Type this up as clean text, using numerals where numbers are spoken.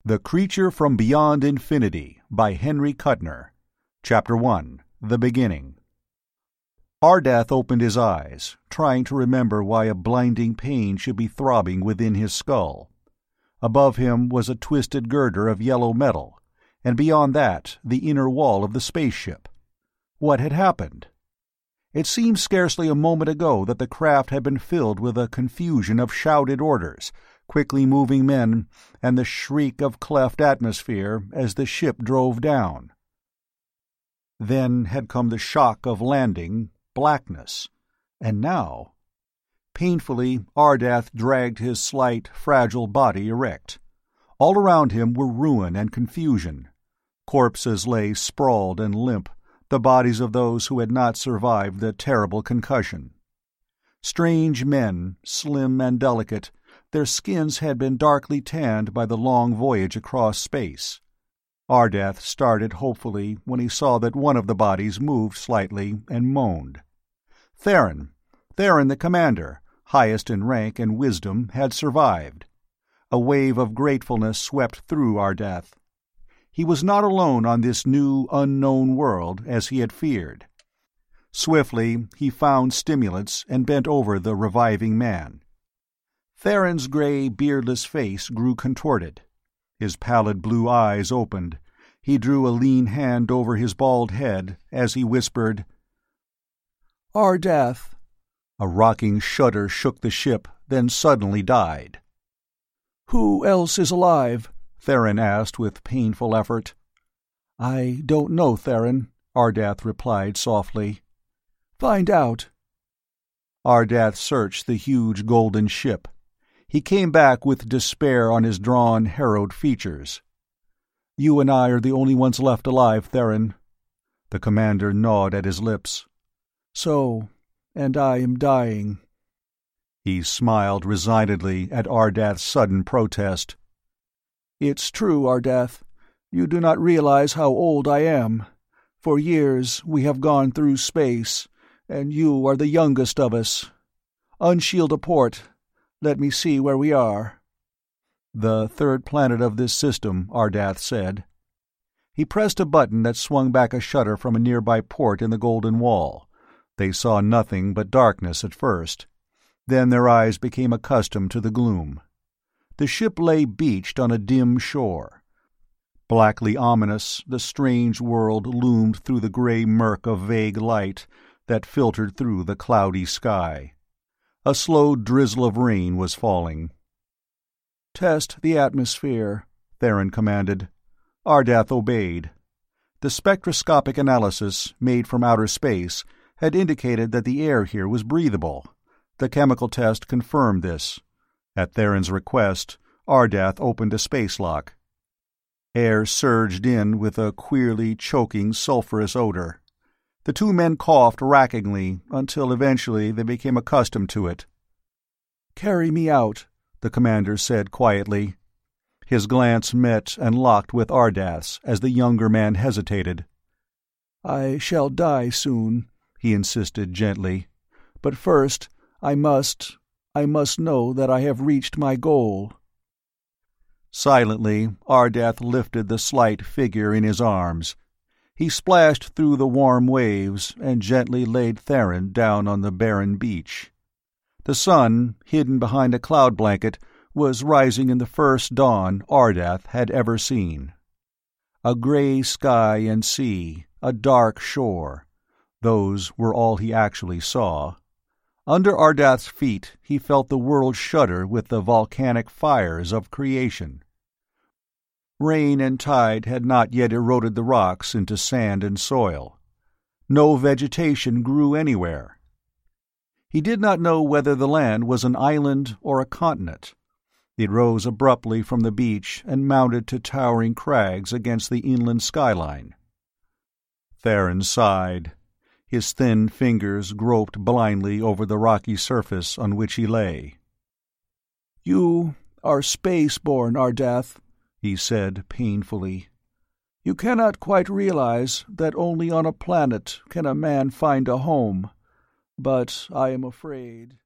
The Creature from Beyond Infinity by Henry Kuttner. Chapter 1. The Beginning. Ardath opened his eyes, trying to remember why a blinding pain should be throbbing within his skull. Above him was a twisted girder of yellow metal, and beyond that the inner wall of the spaceship. What had happened? It seemed scarcely a moment ago that the craft had been filled with a confusion of shouted orders, quickly moving men, and the shriek of cleft atmosphere as the ship drove down. Then had come the shock of landing, blackness, and now— Painfully, Ardath dragged his slight, fragile body erect. All around him were ruin and confusion. Corpses lay sprawled and limp, the bodies of those who had not survived the terrible concussion. Strange men, slim and delicate, their skins had been darkly tanned by the long voyage across space. Ardath started hopefully when he saw that one of the bodies moved slightly and moaned. Theron the commander, highest in rank and wisdom, had survived. A wave of gratefulness swept through Ardath. He was not alone on this new, unknown world, as he had feared. Swiftly he found stimulants and bent over the reviving man. Theron's gray, beardless face grew contorted. His pallid blue eyes opened. He drew a lean hand over his bald head as he whispered, "Ardath." A rocking shudder shook the ship, then suddenly died. "Who else is alive?" Theron asked with painful effort. "I don't know, Theron," Ardath replied softly. "Find out." Ardath searched the huge golden ship. He came back with despair on his drawn, harrowed features. "You and I are the only ones left alive, Theron." The commander gnawed at his lips. "So, and I am dying." He smiled resignedly at Ardath's sudden protest. "It's true, Ardath. You do not realize how old I am. For years we have gone through space, and you are the youngest of us. Unshield a port. Let me see where we are." "The third planet of this system," Ardath said. He pressed a button that swung back a shutter from a nearby port in the golden wall. They saw nothing but darkness at first. Then their eyes became accustomed to the gloom. The ship lay beached on a dim shore. Blackly ominous, the strange world loomed through the gray murk of vague light that filtered through the cloudy sky. A slow drizzle of rain was falling. "Test the atmosphere," Theron commanded. Ardath obeyed. The spectroscopic analysis, made from outer space, had indicated that the air here was breathable. The chemical test confirmed this. At Theron's request, Ardath opened a space lock. Air surged in with a queerly choking sulphurous odor. The two men coughed rackingly until eventually they became accustomed to it. "Carry me out," the commander said quietly. His glance met and locked with Ardath's as the younger man hesitated. "I shall die soon," he insisted gently. "But first, I must know that I have reached my goal." Silently, Ardath lifted the slight figure in his arms. He splashed through the warm waves and gently laid Theron down on the barren beach. The sun, hidden behind a cloud blanket, was rising in the first dawn Ardath had ever seen. A gray sky and sea, a dark shore. Those were all he actually saw. Under Ardath's feet he felt the world shudder with the volcanic fires of creation. Rain and tide had not yet eroded the rocks into sand and soil. No vegetation grew anywhere. He did not know whether the land was an island or a continent. It rose abruptly from the beach and mounted to towering crags against the inland skyline. Theron sighed. His thin fingers groped blindly over the rocky surface on which he lay. "You are space-born, Ardath," he said painfully. "You cannot quite realize that only on a planet can a man find a home. But I am afraid."